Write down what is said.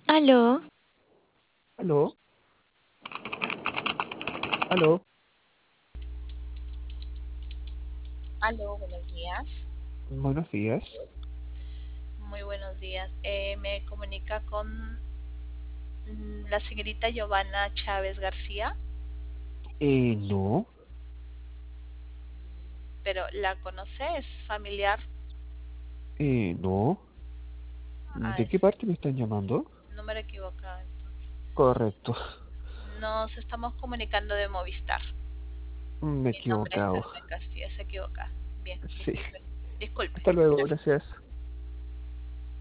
Aló, Aló, aló, Aló, buenos días. buenos días. Muy buenos días. Me comunica con la señorita Giovanna Chávez García, No, pero ¿la conoce? ¿Es familiar? no. Ah, ¿De qué es parte me están llamando? número equivocado entonces. Correcto, Nos estamos comunicando de Movistar. me he Mi nombre es equivocado. Carmen Castillo, se equivoca. Bien, Sí. disculpe. Disculpe. Hasta luego, gracias.